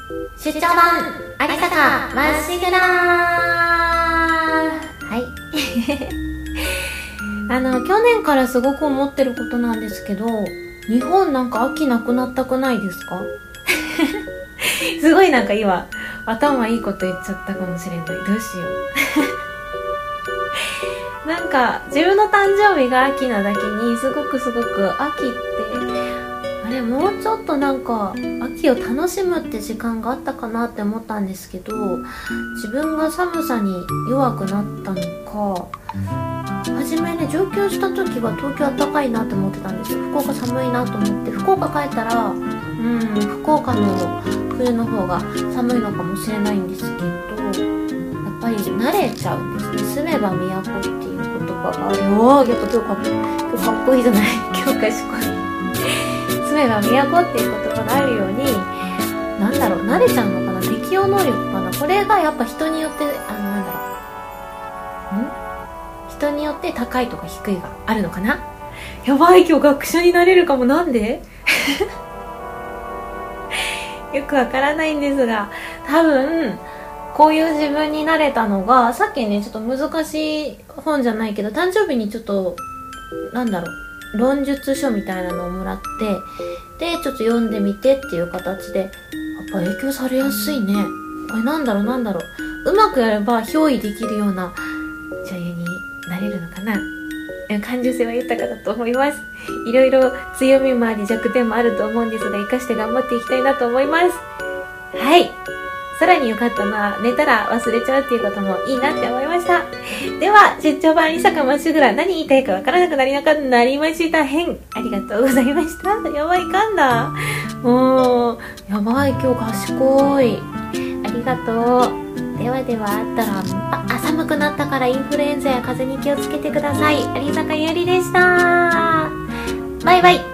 出張版有坂まっしぐらはい去年からすごく思ってることなんですけど、日本なんか秋なくなったくないですかすごいなんか今頭いいこと言っちゃったかもしれない。どうしようなんか自分の誕生日が秋なだけにすごく秋ってあれ、もうちょっとなんか秋を楽しむって時間があったかなって思ったんですけど、自分が寒さに弱くなったのか、初めね上京した時は東京暖かいなって思ってたんですよ。福岡寒いなと思って福岡帰ったら福岡の冬の方が寒いのかもしれないんですけど、やっぱり慣れちゃうんですね。住めば都っていう言葉があるよ。やっぱ今日かっこいいじゃない今日賢い住めば都っていう言葉があるように、なんだろう、慣れちゃうのかな、適応能力かな。これがやっぱ人によって人によって高いとか低いがあるのかな。やばい、今日学者になれるかも。なんでよくわからないんですが、多分こういう自分になれたのが、さっきねちょっと難しい本じゃないけど、誕生日にちょっと論述書みたいなのをもらって、でちょっと読んでみてっていう形で、やっぱ影響されやすいね。これなんだろう、うまくやれば憑依できるような女優になれるのかな。感受性は豊かだと思います。いろいろ強みもあり弱点もあると思うんですが、生かして頑張っていきたいなと思います。はい。さらに良かったのは、寝たら忘れちゃうっていうこともいいなって思いました。では、出張版伊坂まっしぐら、何言いたいかわからなくなりました編。ありがとうございました。やばい、噛んだ。もう、やばい、今日賢い。ありがとう。ではあったら、寒くなったからインフルエンザや風邪に気をつけてください。有坂ゆりでした。バイバイ。